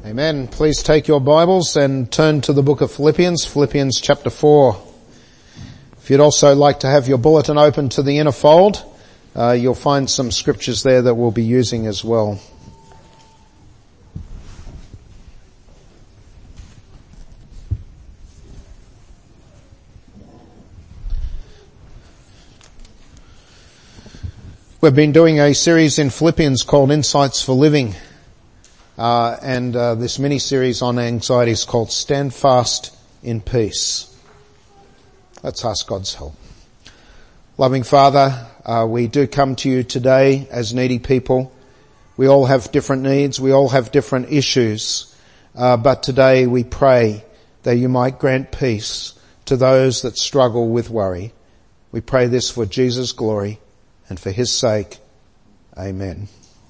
Amen. Please take your Bibles and turn to the book of Philippians, Philippians chapter 4. If you'd also like to have your bulletin open to the inner fold, you'll find some scriptures there that we'll be using as well. We've been doing a series in Philippians called Insights for Living. This mini-series on anxiety is called Stand Fast in Peace. Let's ask God's help. Loving Father, we do come to you today as needy people. We all have different needs. We all have different issues. But today we pray that you might grant peace to those that struggle with worry. We pray this for Jesus' glory and for his sake. Amen.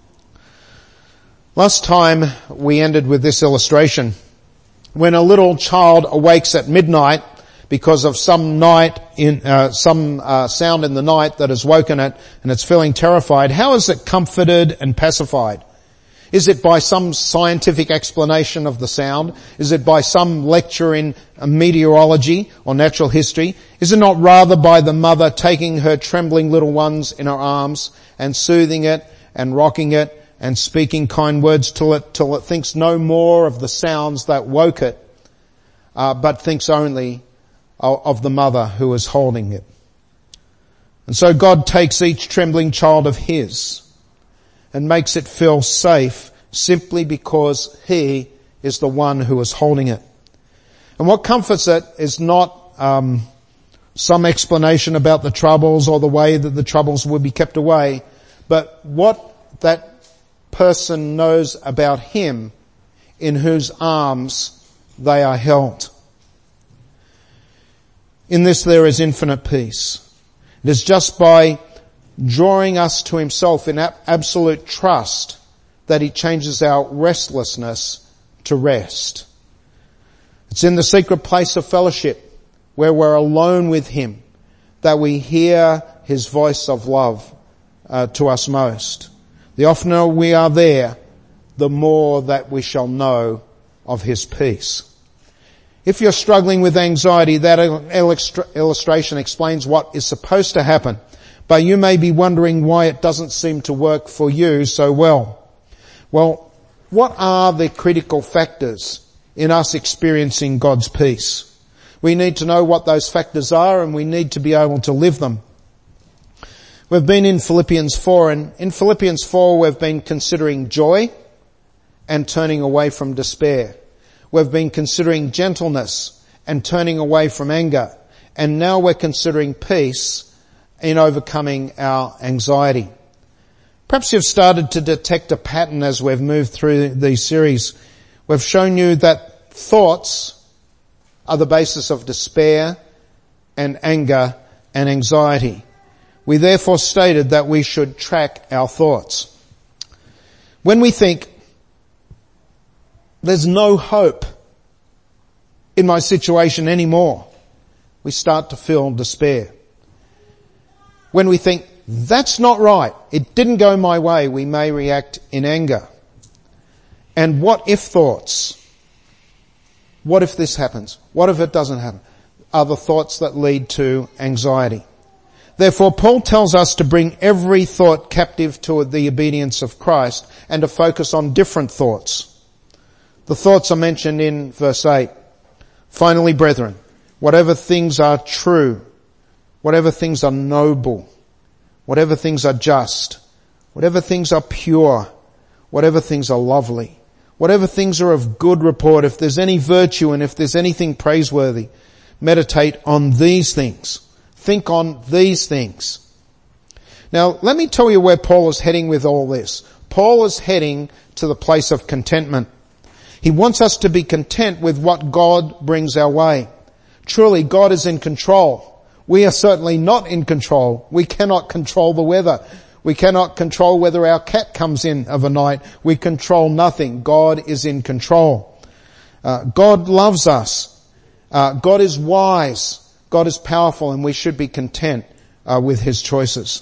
Last time we ended with this illustration. When a little child awakes at midnight because of some sound in the night that has woken it and it's feeling terrified, how is it comforted and pacified? Is it by some scientific explanation of the sound? Is it by some lecture in meteorology or natural history? Is it not rather by the mother taking her trembling little ones in her arms and soothing it and rocking it and speaking kind words till it thinks no more of the sounds that woke it, but thinks only of the mother who is holding it? And so God takes each trembling child of his and makes it feel safe simply because he is the one who is holding it. And what comforts it is not some explanation about the troubles or the way that the troubles will be kept away, but what that person knows about him in whose arms they are held. In this there is infinite peace. It is just by drawing us to himself in absolute trust that he changes our restlessness to rest. It's in the secret place of fellowship where we're alone with him that we hear his voice of love to us most. The oftener we are there, the more that we shall know of his peace. If you're struggling with anxiety, that illustration explains what is supposed to happen, but you may be wondering why it doesn't seem to work for you so well. Well, what are the critical factors in us experiencing God's peace? We need to know what those factors are, and we need to be able to live them. We've been in Philippians 4, and in Philippians 4 we've been considering joy and turning away from despair. We've been considering gentleness and turning away from anger. And now we're considering peace in overcoming our anxiety. Perhaps you've started to detect a pattern as we've moved through these series. We've shown you that thoughts are the basis of despair and anger and anxiety. We therefore stated that we should track our thoughts. When we think, there's no hope in my situation anymore, we start to feel despair. When we think, that's not right, it didn't go my way, we may react in anger. And what if thoughts? What if this happens? What if it doesn't happen? Are the thoughts that lead to anxiety. Therefore, Paul tells us to bring every thought captive to the obedience of Christ and to focus on different thoughts. The thoughts are mentioned in verse 8. Finally, brethren, whatever things are true, whatever things are noble, whatever things are just, whatever things are pure, whatever things are lovely, whatever things are of good report, if there's any virtue and if there's anything praiseworthy, meditate on these things. Think on these things. Now, let me tell you where Paul is heading with all this. Paul is heading to the place of contentment. He wants us to be content with what God brings our way. Truly, God is in control. We are certainly not in control. We cannot control the weather. We cannot control whether our cat comes in of a night. We control nothing. God is in control. God loves us. God is wise. God is powerful, and we should be content with his choices.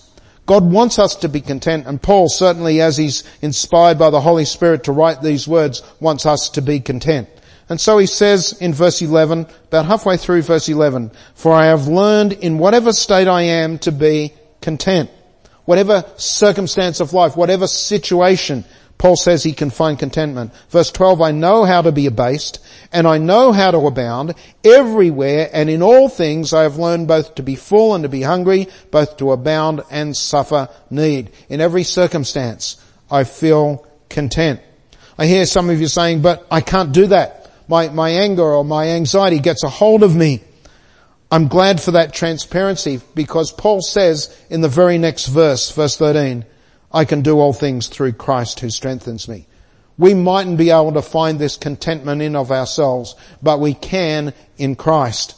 God wants us to be content, and Paul, certainly as he's inspired by the Holy Spirit to write these words, wants us to be content. And so he says in verse 11, about halfway through verse 11, "For I have learned in whatever state I am to be content." Whatever circumstance of life, whatever situation, Paul says he can find contentment. Verse 12, "I know how to be abased, and I know how to abound. Everywhere and in all things I have learned both to be full and to be hungry, both to abound and suffer need." In every circumstance, I feel content. I hear some of you saying, "But I can't do that. My anger or my anxiety gets a hold of me." I'm glad for that transparency, because Paul says in the very next verse, verse 13, "I can do all things through Christ who strengthens me." We mightn't be able to find this contentment in of ourselves, but we can in Christ.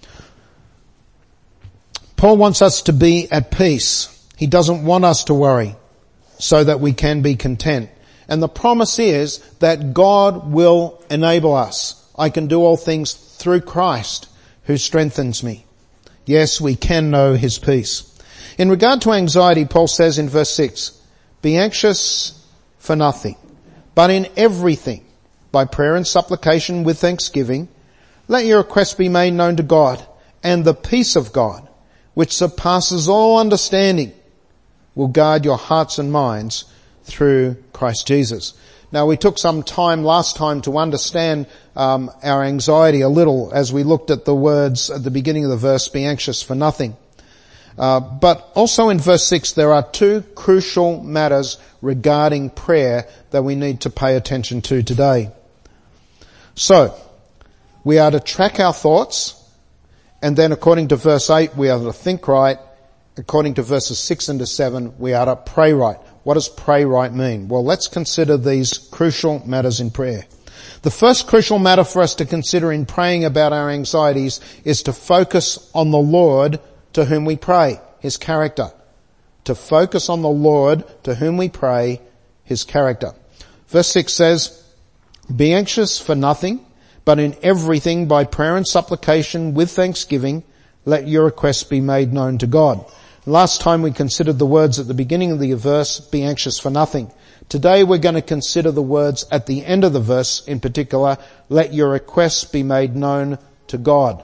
Paul wants us to be at peace. He doesn't want us to worry, so that we can be content. And the promise is that God will enable us. I can do all things through Christ who strengthens me. Yes, we can know his peace. In regard to anxiety, Paul says in verse 6, "Be anxious for nothing, but in everything, by prayer and supplication with thanksgiving, let your requests be made known to God, and the peace of God, which surpasses all understanding, will guard your hearts and minds through Christ Jesus." Now, we took some time last time to understand our anxiety a little as we looked at the words at the beginning of the verse, "Be anxious for nothing." But also in verse 6, there are two crucial matters regarding prayer that we need to pay attention to today. So, we are to track our thoughts, and then according to verse 8, we are to think right. According to verses 6 and to 7, we are to pray right. What does pray right mean? Well, let's consider these crucial matters in prayer. The first crucial matter for us to consider in praying about our anxieties is to focus on the Lord to whom we pray, his character. To focus on the Lord to whom we pray, his character. Verse 6 says, "Be anxious for nothing, but in everything by prayer and supplication with thanksgiving, let your requests be made known to God." Last time we considered the words at the beginning of the verse, "Be anxious for nothing." Today we're going to consider the words at the end of the verse, in particular, "Let your requests be made known to God."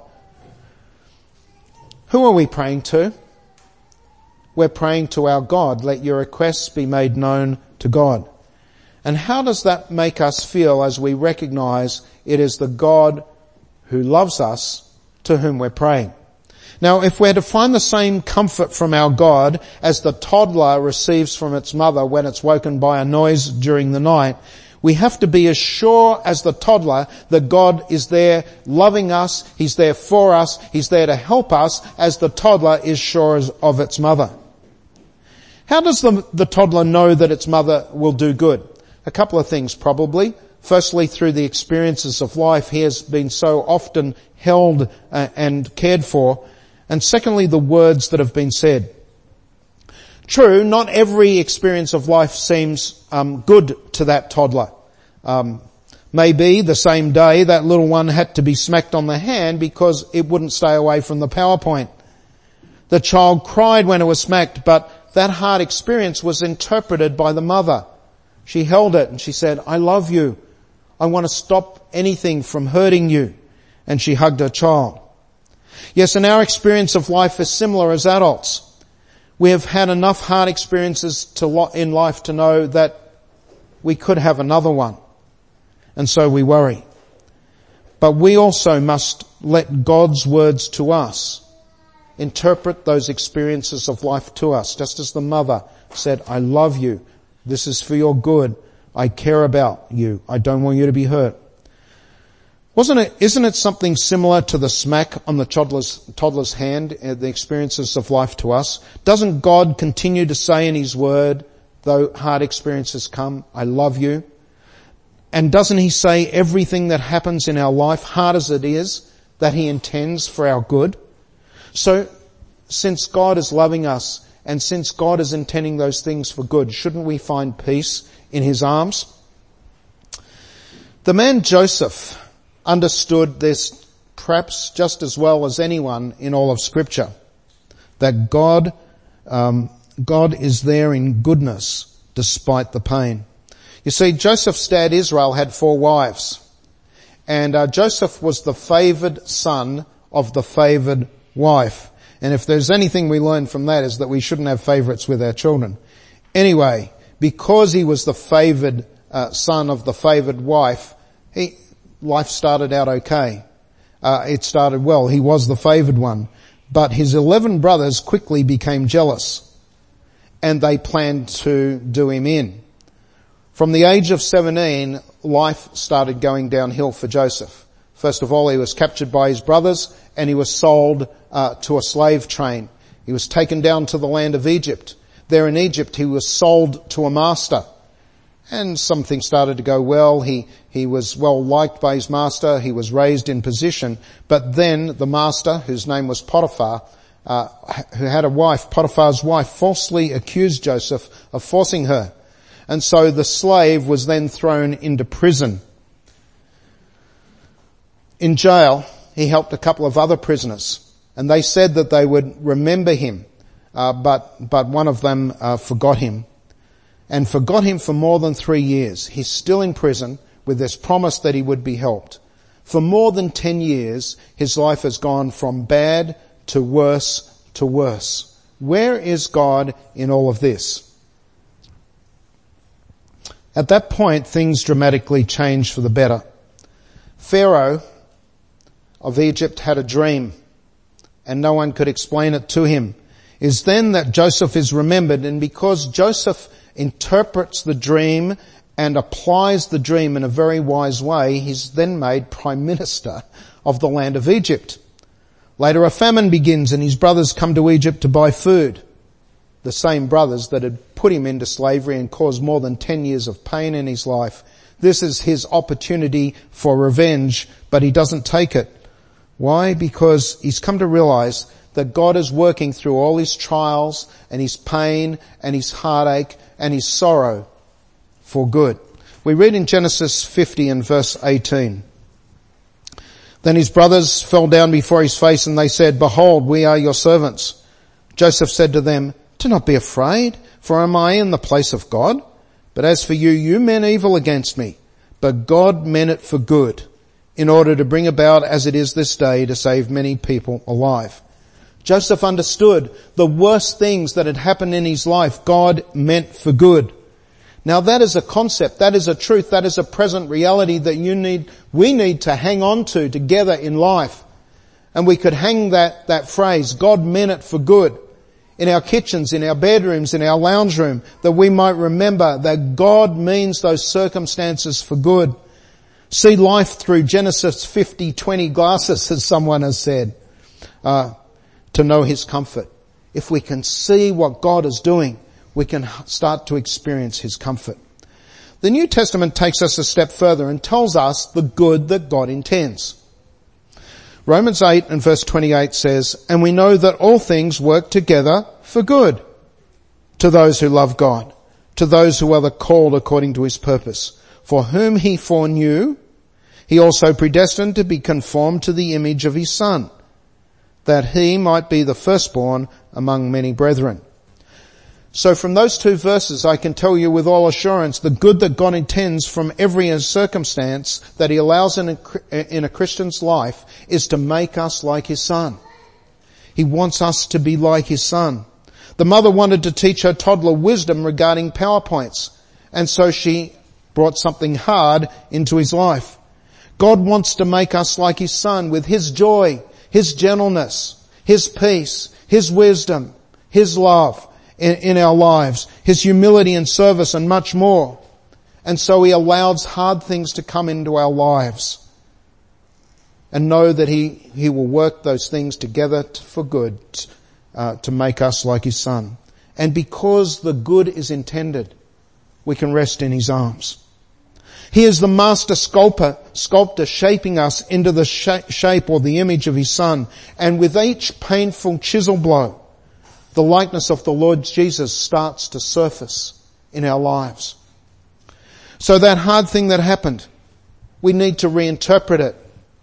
Who are we praying to? We're praying to our God. Let your requests be made known to God. And how does that make us feel as we recognize it is the God who loves us to whom we're praying? Now, if we're to find the same comfort from our God as the toddler receives from its mother when it's woken by a noise during the night, we have to be as sure as the toddler that God is there loving us, he's there for us, he's there to help us, as the toddler is sure of its mother. How does the toddler know that its mother will do good? A couple of things probably. Firstly, through the experiences of life, he has been so often held and cared for. And secondly, the words that have been said. True, not every experience of life seems good to that toddler. Maybe the same day that little one had to be smacked on the hand because it wouldn't stay away from the PowerPoint. The child cried when it was smacked, but that hard experience was interpreted by the mother. She held it and she said, "I love you. I want to stop anything from hurting you." And she hugged her child. Yes, and our experience of life is similar as adults. We have had enough hard experiences in life to know that we could have another one. And so we worry. But we also must let God's words to us interpret those experiences of life to us. Just as the mother said, "I love you. This is for your good. I care about you. I don't want you to be hurt." Isn't it something similar to the smack on the toddler's hand, the experiences of life to us? Doesn't God continue to say in his word, though hard experiences come, "I love you"? And doesn't he say everything that happens in our life, hard as it is, that he intends for our good? So, since God is loving us, and since God is intending those things for good, shouldn't we find peace in his arms? The man Joseph understood this perhaps just as well as anyone in all of Scripture, that God God is there in goodness despite the pain. You see, Joseph's dad Israel had 4 wives. And Joseph was the favoured son of the favoured wife. And if there's anything we learn from that is that we shouldn't have favourites with our children. Anyway, because he was the favoured son of the favoured wife, life started out okay. It started well. He was the favoured one. But his 11 brothers quickly became jealous, and they planned to do him in. From the age of 17, life started going downhill for Joseph. First of all, he was captured by his brothers, and he was sold to a slave train. He was taken down to the land of Egypt. There in Egypt, he was sold to a master. And something started to go well. He was well liked by his master. He was raised in position. But then the master, whose name was Potiphar, who had a wife, Potiphar's wife, falsely accused Joseph of forcing her. And so the slave was then thrown into prison. In jail, he helped a couple of other prisoners. And they said that they would remember him. But one of them forgot him. And forgot him for more than 3 years. He's still in prison with this promise that he would be helped. For more than 10 years, his life has gone from bad to worse to worse. Where is God in all of this? At that point, things dramatically changed for the better. Pharaoh of Egypt had a dream, and no one could explain it to him. It's then that Joseph is remembered, and because Joseph interprets the dream and applies the dream in a very wise way, he's then made prime minister of the land of Egypt. Later a famine begins and his brothers come to Egypt to buy food. The same brothers that had put him into slavery and caused more than 10 years of pain in his life. This is his opportunity for revenge, but he doesn't take it. Why? Because he's come to realize that God is working through all his trials and his pain and his heartache and his sorrow for good. We read in Genesis 50 and verse 18. Then his brothers fell down before his face and they said, "Behold, we are your servants." Joseph said to them, "Do not be afraid, for am I in the place of God? But as for you, you meant evil against me, but God meant it for good, in order to bring about as it is this day to save many people alive." Joseph understood the worst things that had happened in his life, God meant for good. Now that is a concept, that is a truth, that is a present reality that we need to hang on to together in life. And we could hang that phrase, God meant it for good, in our kitchens, in our bedrooms, in our lounge room, that we might remember that God means those circumstances for good. See life through Genesis 50:20 glasses, as someone has said, to know his comfort. If we can see what God is doing, we can start to experience his comfort. The New Testament takes us a step further and tells us the good that God intends. Romans 8 and verse 28 says, "And we know that all things work together for good to those who love God, to those who are the called according to his purpose. For whom he foreknew, he also predestined to be conformed to the image of his Son, that he might be the firstborn among many brethren." So from those two verses, I can tell you with all assurance the good that God intends from every circumstance that he allows in a Christian's life is to make us like his Son. He wants us to be like his Son. The mother wanted to teach her toddler wisdom regarding PowerPoints, and so she brought something hard into his life. God wants to make us like his Son with his joy, his gentleness, his peace, his wisdom, his love in our lives, his humility and service and much more. And so he allows hard things to come into our lives. And know that he will work those things together for good, to make us like his Son. And because the good is intended, we can rest in his arms. He is the master sculptor shaping us into the shape or the image of his Son. And with each painful chisel blow, the likeness of the Lord Jesus starts to surface in our lives. So that hard thing that happened, we need to reinterpret it.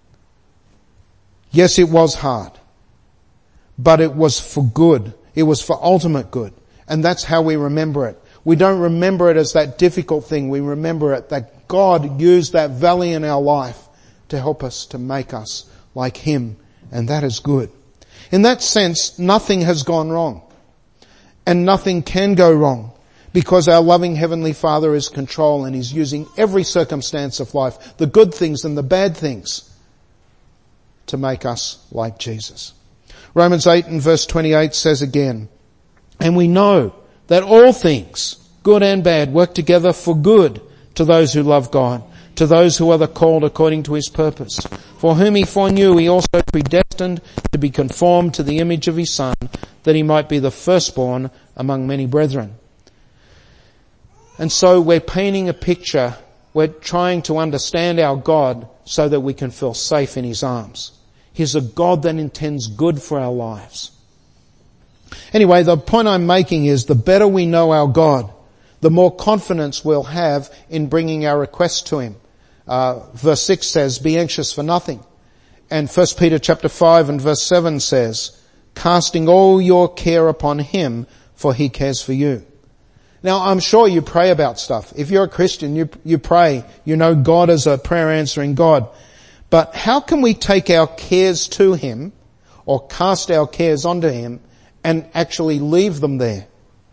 Yes, it was hard, but it was for good. It was for ultimate good. And that's how we remember it. We don't remember it as that difficult thing. We remember it that God used that valley in our life to help us, to make us like Him. And that is good. In that sense, nothing has gone wrong. And nothing can go wrong, because our loving Heavenly Father is in control and He's using every circumstance of life, the good things and the bad things, to make us like Jesus. Romans 8 and verse 28 says again, and we know that all things, good and bad, work together for good to those who love God, to those who are the called according to His purpose. For whom He foreknew, He also predestined to be conformed to the image of His Son, that He might be the firstborn among many brethren. And so we're painting a picture, we're trying to understand our God so that we can feel safe in His arms. He's a God that intends good for our lives. Anyway, the point I'm making is the better we know our God, the more confidence we'll have in bringing our requests to Him. Verse 6 says, be anxious for nothing. And 1 Peter chapter 5 and verse 7 says, casting all your care upon Him, for He cares for you. Now, I'm sure you pray about stuff. If you're a Christian, you pray. You know God is a prayer answering God. But how can we take our cares to Him, or cast our cares onto Him, and actually leave them there?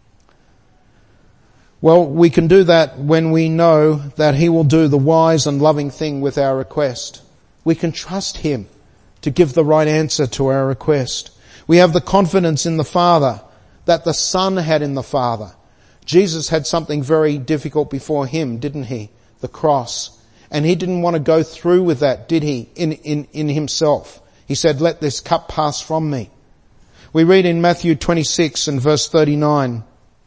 Well, we can do that when we know that He will do the wise and loving thing with our request. We can trust Him to give the right answer to our request. We have the confidence in the Father that the Son had in the Father. Jesus had something very difficult before Him, didn't He? The cross. And He didn't want to go through with that, did He? In Himself. He said, let this cup pass from me. We read in Matthew 26 and verse 39,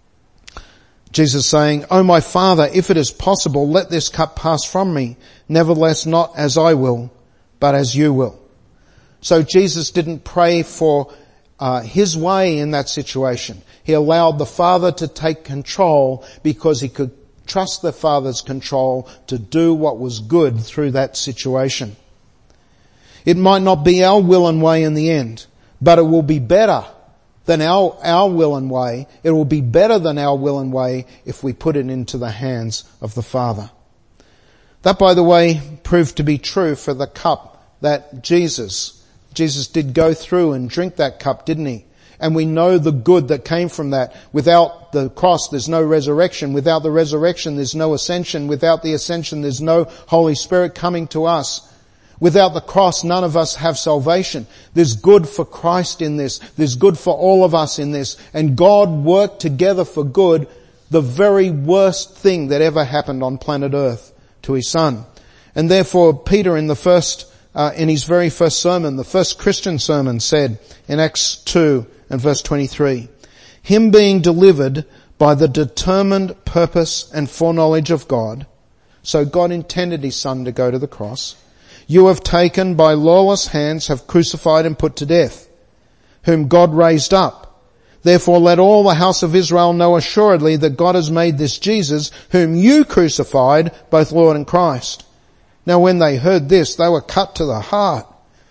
Jesus saying, O my Father, if it is possible, let this cup pass from me. Nevertheless, not as I will, but as you will. So Jesus didn't pray for His way in that situation. He allowed the Father to take control because He could trust the Father's control to do what was good through that situation. It might not be our will and way in the end, but it will be better than our will and way. It will be better than our will and way if we put it into the hands of the Father. That, by the way, proved to be true for the cup that Jesus did go through and drink that cup, didn't He? And we know the good that came from that. Without the cross, there's no resurrection. Without the resurrection, there's no ascension. Without the ascension, there's no Holy Spirit coming to us. Without the cross, none of us have salvation. There's good for Christ in this. There's good for all of us in this. And God worked together for good the very worst thing that ever happened on planet Earth to His Son. And therefore, Peter in his very first sermon, the first Christian sermon, said in Acts 2 and verse 23, Him being delivered by the determined purpose and foreknowledge of God. So God intended His Son to go to the cross. You have taken by lawless hands, have crucified and put to death, whom God raised up. Therefore let all the house of Israel know assuredly that God has made this Jesus, whom you crucified, both Lord and Christ. Now when they heard this, they were cut to the heart,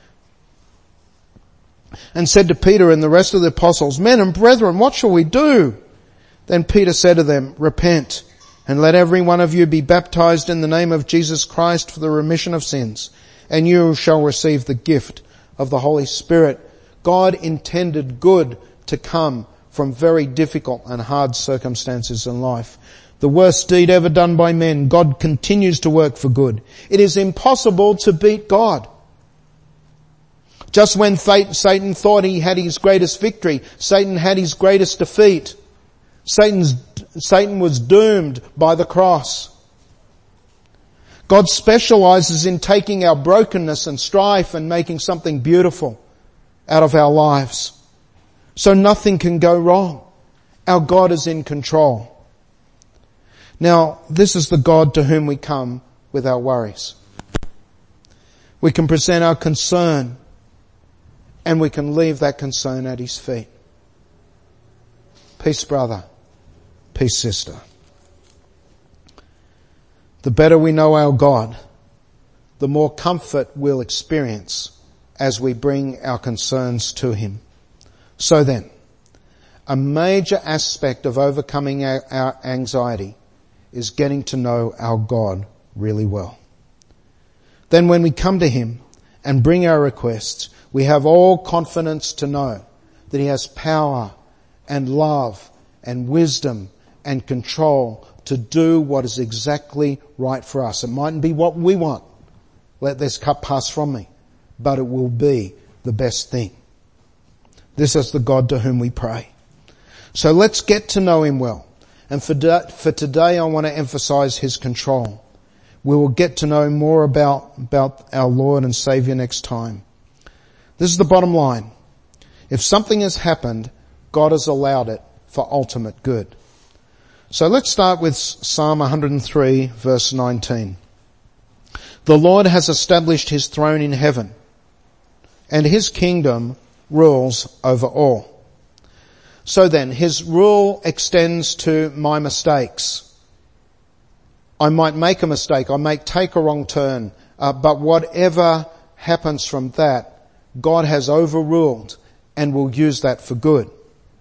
and said to Peter and the rest of the apostles, Men and brethren, what shall we do? Then Peter said to them, Repent, and let every one of you be baptized in the name of Jesus Christ for the remission of sins, and you shall receive the gift of the Holy Spirit. God intended good to come from very difficult and hard circumstances in life. The worst deed ever done by men, God continues to work for good. It is impossible to beat God. Just when Satan thought he had his greatest victory, Satan had his greatest defeat. Satan was doomed by the cross. God specializes in taking our brokenness and strife and making something beautiful out of our lives. So nothing can go wrong. Our God is in control. Now, this is the God to whom we come with our worries. We can present our concern and we can leave that concern at His feet. Peace, brother. Peace, sister. The better we know our God, the more comfort we'll experience as we bring our concerns to Him. So then, a major aspect of overcoming our anxiety is getting to know our God really well. Then when we come to Him and bring our requests, we have all confidence to know that He has power and love and wisdom and control to do what is exactly right for us. It mightn't be what we want. Let this cup pass from me. But it will be the best thing. This is the God to whom we pray. So let's get to know Him well. And for today I want to emphasize His control. We will get to know more about our Lord and Saviour next time. This is the bottom line. If something has happened, God has allowed it for ultimate good. So let's start with Psalm 103 verse 19. The Lord has established His throne in heaven, and His kingdom rules over all. So then, His rule extends to my mistakes. I might make a mistake, I may take a wrong turn, but whatever happens from that, God has overruled and will use that for good.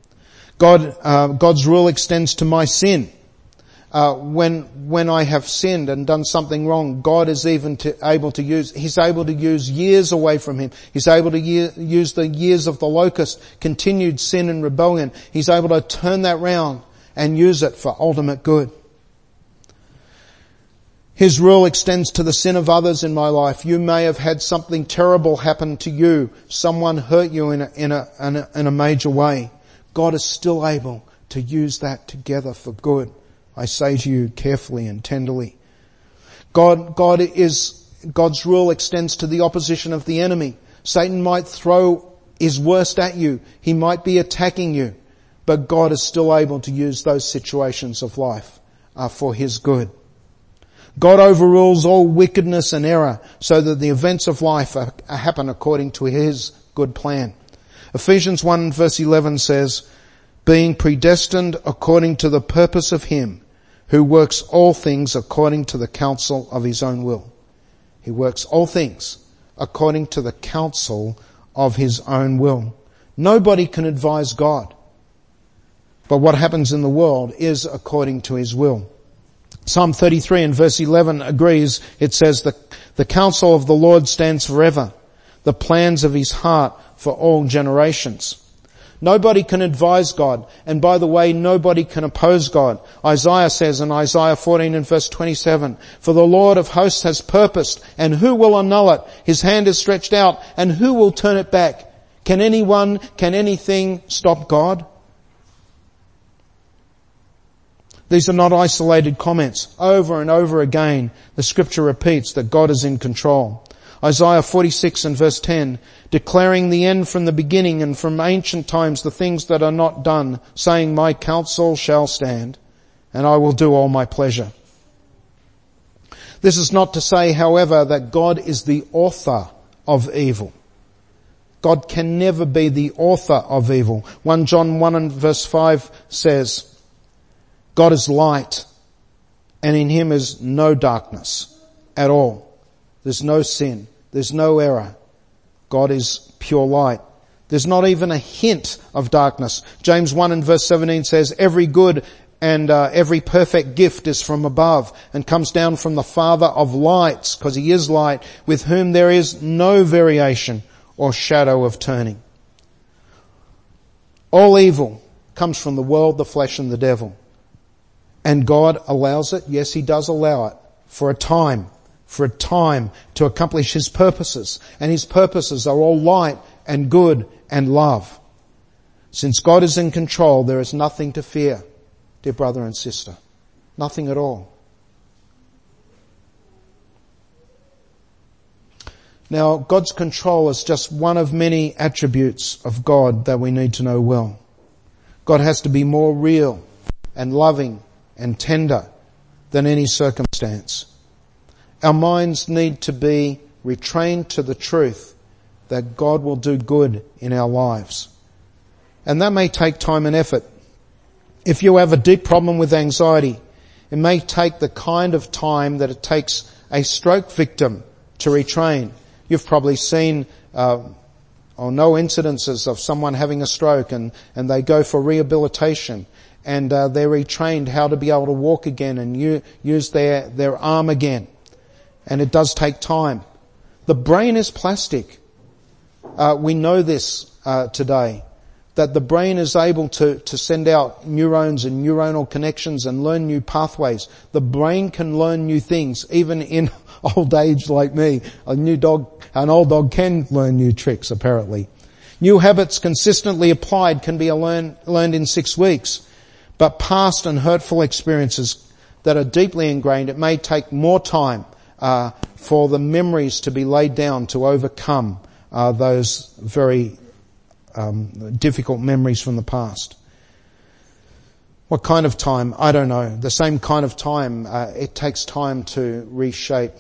God's rule extends to my sin. When I have sinned and done something wrong, God is He's able to use years away from Him. He's able to use the years of the locust, continued sin and rebellion. He's able to turn that round and use it for ultimate good. His rule extends to the sin of others in my life. You may have had something terrible happen to you. Someone hurt you in a major way. God is still able to use that together for good. I say to you carefully and tenderly. God's rule extends to the opposition of the enemy. Satan might throw his worst at you. He might be attacking you. But God is still able to use those situations of life for His good. God overrules all wickedness and error so that the events of life happen according to His good plan. Ephesians 1 verse 11 says, being predestined according to the purpose of Him who works all things according to the counsel of His own will. He works all things according to the counsel of His own will. Nobody can advise God. But what happens in the world is according to His will. Psalm 33 and verse 11 agrees. It says, the counsel of the Lord stands forever, the plans of His heart for all generations. Nobody can advise God. And by the way, nobody can oppose God. Isaiah says in Isaiah 14 and verse 27, for the Lord of hosts has purposed, and who will annul it? His hand is stretched out, and who will turn it back? Can anything stop God? These are not isolated comments. Over and over again, the scripture repeats that God is in control. Isaiah 46 and verse 10, declaring the end from the beginning and from ancient times the things that are not done, saying, my counsel shall stand, and I will do all my pleasure. This is not to say, however, that God is the author of evil. God can never be the author of evil. 1 John 1 and verse 5 says, God is light, and in Him is no darkness at all. There's no sin. There's no error. God is pure light. There's not even a hint of darkness. James 1 and verse 17 says, every good and every perfect gift is from above and comes down from the Father of lights, because He is light, with whom there is no variation or shadow of turning. All evil comes from the world, the flesh, and the devil. And God allows it. Yes, He does allow it for a time to accomplish His purposes. And His purposes are all light and good and love. Since God is in control, there is nothing to fear, dear brother and sister. Nothing at all. Now, God's control is just one of many attributes of God that we need to know well. God has to be more real and loving and tender than any circumstance. Our minds need to be retrained to the truth that God will do good in our lives. And that may take time and effort. If you have a deep problem with anxiety, it may take the kind of time that it takes a stroke victim to retrain. You've probably seen or no incidences of someone having a stroke, and they go for rehabilitation, and they're retrained how to be able to walk again and use their arm again. And it does take time. The brain is plastic. We know this today, that the brain is able to send out neurons and neuronal connections and learn new pathways. The brain can learn new things, even in old age like me. An old dog can learn new tricks, apparently. New habits consistently applied can be learned in 6 weeks. But past and hurtful experiences that are deeply ingrained, it may take more time for the memories to be laid down to overcome those very difficult memories from the past. What kind of time? I don't know. The same kind of time. It takes time to reshape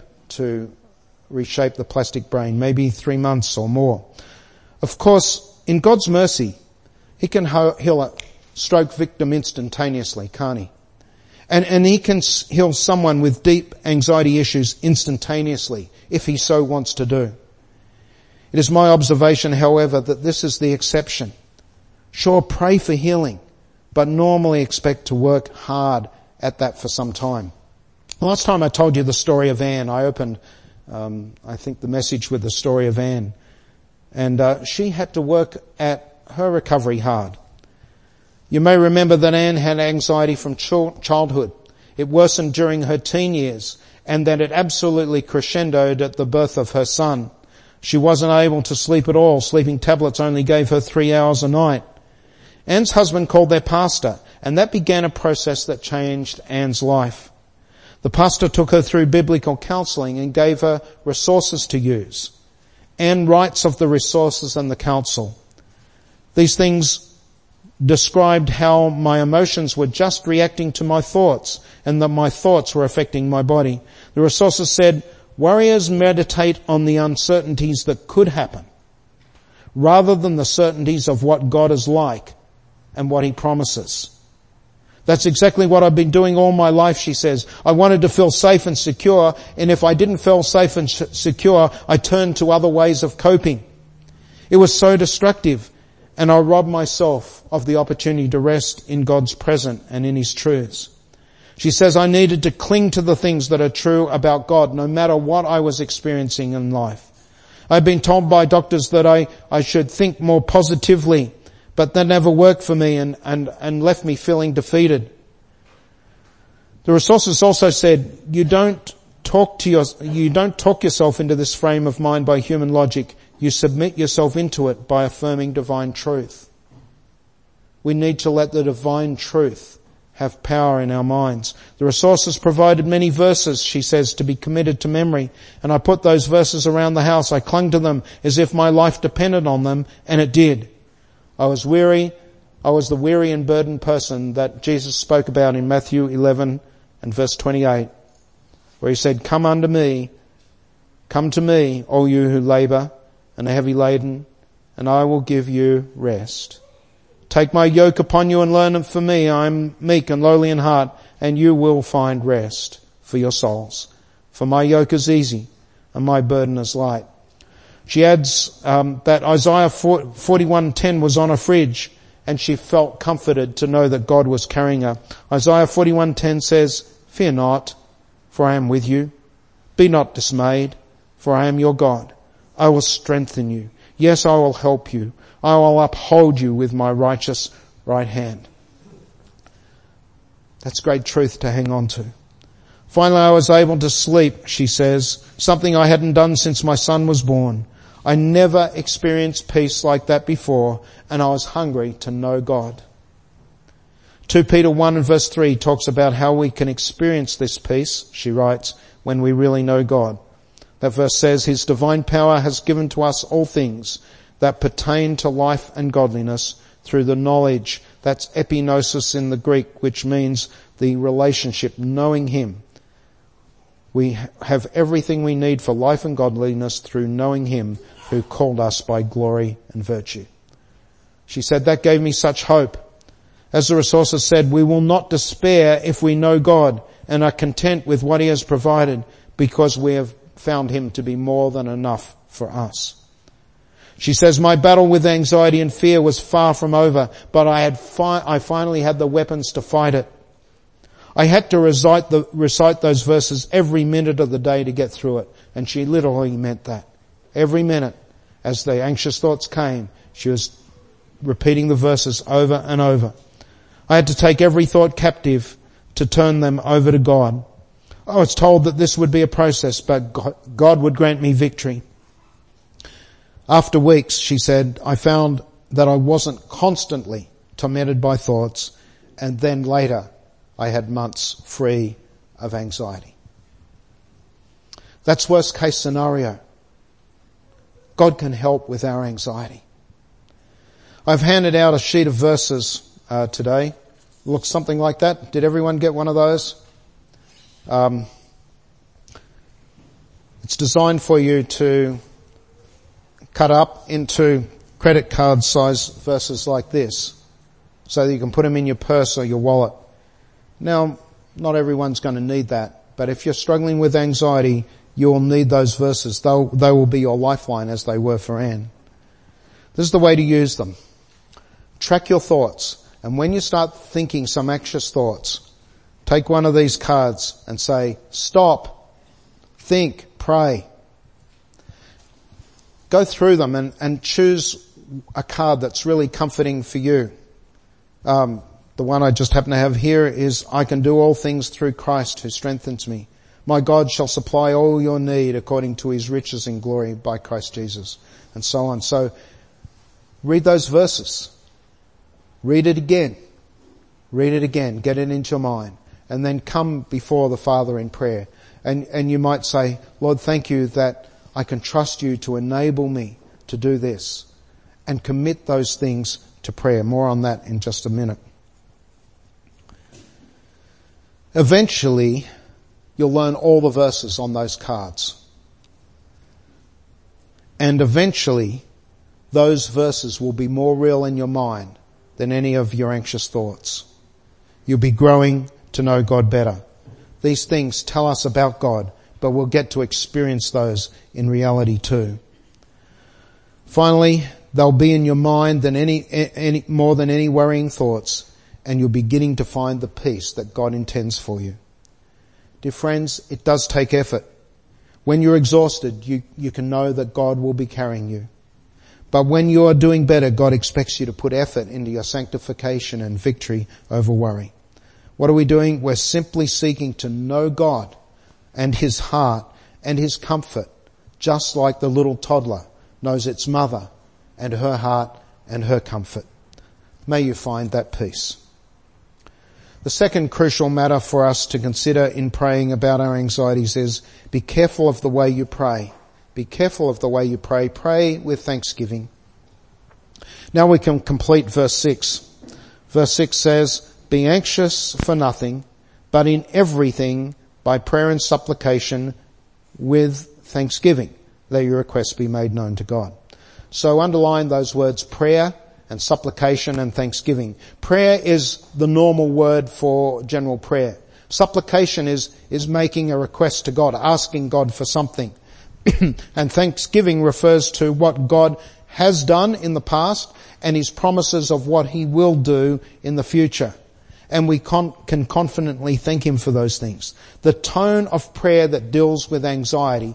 the plastic brain, maybe 3 months or more. Of course, in God's mercy, He can heal a stroke victim instantaneously, can't He? And He can heal someone with deep anxiety issues instantaneously, if He so wants to do. It is my observation, however, that this is the exception. Sure, pray for healing, but normally expect to work hard at that for some time. Last time I told you the story of Anne, I opened, I think, the message with the story of Anne. And she had to work at her recovery hard. You may remember that Anne had anxiety from childhood. It worsened during her teen years, and that it absolutely crescendoed at the birth of her son. She wasn't able to sleep at all. Sleeping tablets only gave her 3 hours a night. Anne's husband called their pastor, and that began a process that changed Anne's life. The pastor took her through biblical counselling and gave her resources to use. Anne writes of the resources and the counsel. These things described how my emotions were just reacting to my thoughts, and that my thoughts were affecting my body. The resources said, warriors meditate on the uncertainties that could happen, rather than the certainties of what God is like and what He promises. That's exactly what I've been doing all my life, she says. I wanted to feel safe and secure, and if I didn't feel safe and secure, I turned to other ways of coping. It was so destructive, and I robbed myself of the opportunity to rest in God's presence and in His truths. She says I needed to cling to the things that are true about God, no matter what I was experiencing in life. I'd been told by doctors that I should think more positively, but that never worked for me and left me feeling defeated. The resources also said, you don't talk yourself into this frame of mind by human logic. You submit yourself into it by affirming divine truth. We need to let the divine truth have power in our minds. The resources provided many verses, she says, to be committed to memory. And I put those verses around the house. I clung to them as if my life depended on them, and it did. I was weary. I was the weary and burdened person that Jesus spoke about in Matthew 11 and verse 28, where He said, come to me, all you who labour and are heavy laden, and I will give you rest. Take my yoke upon you and learn from me. I am meek and lowly in heart, and you will find rest for your souls. For my yoke is easy and my burden is light. She adds that Isaiah 41:10 was on a fridge, and she felt comforted to know that God was carrying her. Isaiah 41:10 says, fear not, for I am with you. Be not dismayed, for I am your God. I will strengthen you. Yes, I will help you. I will uphold you with my righteous right hand. That's great truth to hang on to. Finally, I was able to sleep, she says, something I hadn't done since my son was born. I never experienced peace like that before, and I was hungry to know God. 2 Peter 1 and verse 3 talks about how we can experience this peace, she writes, when we really know God. That verse says, His divine power has given to us all things that pertain to life and godliness through the knowledge. That's epignosis in the Greek, which means the relationship, knowing Him. We have everything we need for life and godliness through knowing Him who called us by glory and virtue. She said, that gave me such hope. As the resources said, we will not despair if we know God and are content with what He has provided, because we have found Him to be more than enough for us. She says, my battle with anxiety and fear was far from over, but I finally had the weapons to fight it. I had to recite those verses every minute of the day to get through it. And she literally meant that. Every minute, as the anxious thoughts came, she was repeating the verses over and over. I had to take every thought captive to turn them over to God. I was told that this would be a process, but God would grant me victory. After weeks, she said, I found that I wasn't constantly tormented by thoughts, and then later I had months free of anxiety. That's worst case scenario. God can help with our anxiety. I've handed out a sheet of verses today. Looks something like that. Did everyone get one of those? It's designed for you to cut up into credit card size verses like this, so that you can put them in your purse or your wallet. Now, not everyone's going to need that, but if you're struggling with anxiety, you'll need those verses. They will be your lifeline, as they were for Anne. This is the way to use them. Track your thoughts, and when you start thinking some anxious thoughts, take one of these cards and say, stop, think, pray. Go through them and choose a card that's really comforting for you. The one I just happen to have here is, I can do all things through Christ who strengthens me. My God shall supply all your need according to his riches in glory by Christ Jesus, and so on. So read those verses. Read it again. Read it again. Get it into your mind. And then come before the Father in prayer. And you might say, Lord, thank you that I can trust you to enable me to do this, and commit those things to prayer. More on that in just a minute. Eventually, you'll learn all the verses on those cards. And eventually, those verses will be more real in your mind than any of your anxious thoughts. You'll be growing to know God better. These things tell us about God, but we'll get to experience those in reality too. Finally, they'll be in your mind than any more than any worrying thoughts, and you're beginning to find the peace that God intends for you. Dear friends, it does take effort. When you're exhausted, you can know that God will be carrying you. But when you are doing better, God expects you to put effort into your sanctification and victory over worry. What are we doing? We're simply seeking to know God and his heart and his comfort, just like the little toddler knows its mother and her heart and her comfort. May you find that peace. The second crucial matter for us to consider in praying about our anxieties is, be careful of the way you pray. Be careful of the way you pray. Pray with thanksgiving. Now we can complete verse 6. Verse 6 says, be anxious for nothing, but in everything by prayer and supplication with thanksgiving, let your requests be made known to God. So underline those words, prayer and supplication and thanksgiving. Prayer is the normal word for general prayer. Supplication is making a request to God, asking God for something. And thanksgiving refers to what God has done in the past and his promises of what he will do in the future. And we can confidently thank him for those things. The tone of prayer that deals with anxiety,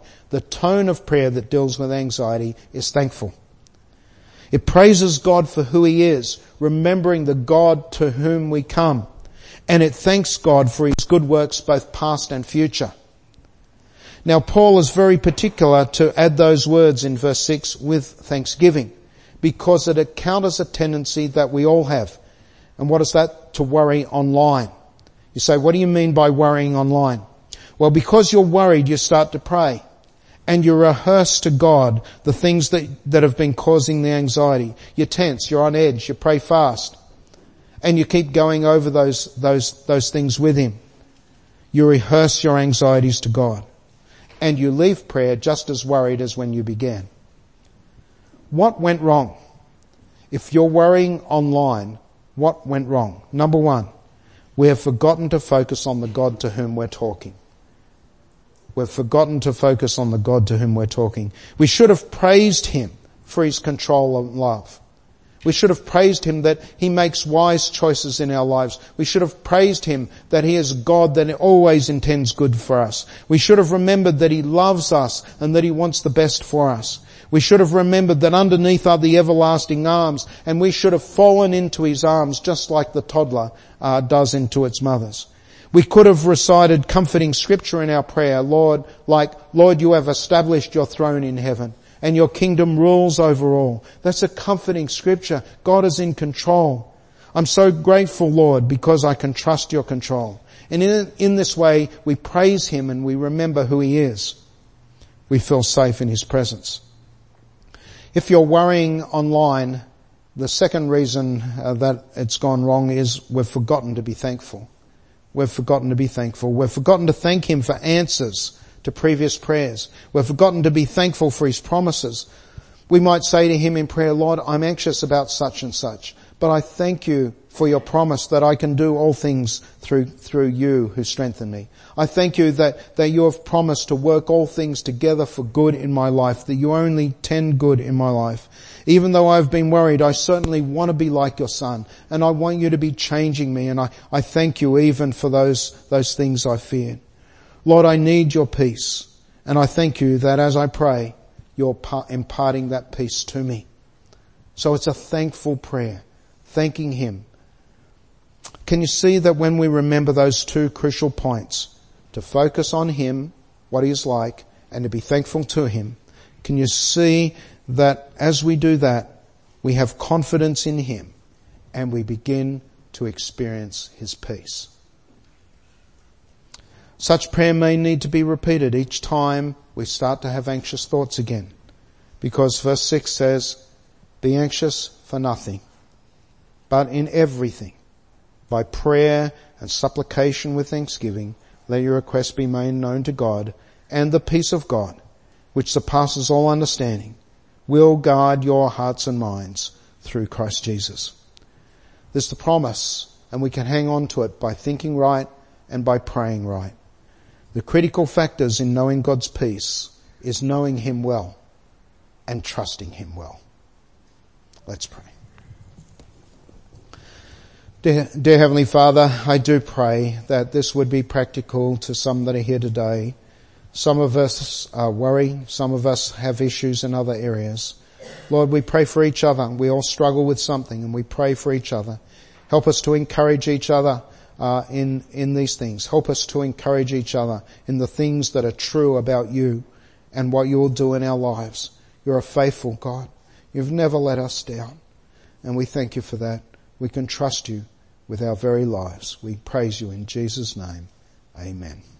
is thankful. It praises God for who he is, remembering the God to whom we come. And it thanks God for his good works, both past and future. Now Paul is very particular to add those words in verse 6 with thanksgiving, because it encounters a tendency that we all have. And what is that? To worry online. You say, what do you mean by worrying online? Well, because you're worried, you start to pray. And you rehearse to God the things that have been causing the anxiety. You're tense, you're on edge, you pray fast. And you keep going over those things with him. You rehearse your anxieties to God. And you leave prayer just as worried as when you began. What went wrong? If you're worrying online, what went wrong? Number one, we have forgotten to focus on the God to whom we're talking. We've forgotten to focus on the God to whom we're talking. We should have praised him for his control and love. We should have praised him that he makes wise choices in our lives. We should have praised him that he is God that always intends good for us. We should have remembered that he loves us and that he wants the best for us. We should have remembered that underneath are the everlasting arms, and we should have fallen into his arms just like the toddler does into its mother's. We could have recited comforting scripture in our prayer, Lord, you have established your throne in heaven, and your kingdom rules over all. That's a comforting scripture. God is in control. I'm so grateful, Lord, because I can trust your control. And in this way, we praise him and we remember who he is. We feel safe in his presence. If you're worrying online, the second reason that it's gone wrong is we've forgotten to be thankful. We've forgotten to be thankful. We've forgotten to thank him for answers to previous prayers. We've forgotten to be thankful for his promises. We might say to him in prayer, Lord, I'm anxious about such and such, but I thank you for your promise that I can do all things through you who strengthen me. I thank you that you have promised to work all things together for good in my life, that you only intend good in my life. Even though I've been worried, I certainly want to be like your son, and I want you to be changing me, and I thank you even for those things I feared. Lord, I need your peace, and I thank you that as I pray, you're imparting that peace to me. So it's a thankful prayer, thanking him. Can you see that when we remember those two crucial points, to focus on him, what he is like, and to be thankful to him, can you see that as we do that, we have confidence in him and we begin to experience his peace? Such prayer may need to be repeated each time we start to have anxious thoughts again, because verse 6 says, be anxious for nothing, but in everything, by prayer and supplication with thanksgiving, let your requests be made known to God, and the peace of God, which surpasses all understanding, will guard your hearts and minds through Christ Jesus. There's the promise, and we can hang on to it by thinking right and by praying right. The critical factors in knowing God's peace is knowing him well and trusting him well. Let's pray. Dear Heavenly Father, I do pray that this would be practical to some that are here today. Some of us worry, some of us have issues in other areas. Lord, we pray for each other. We all struggle with something and we pray for each other. Help us to encourage each other in these things. Help us to encourage each other in the things that are true about you and what you'll do in our lives. You're a faithful God. You've never let us down. And we thank you for that. We can trust you with our very lives. We praise you in Jesus' name. Amen.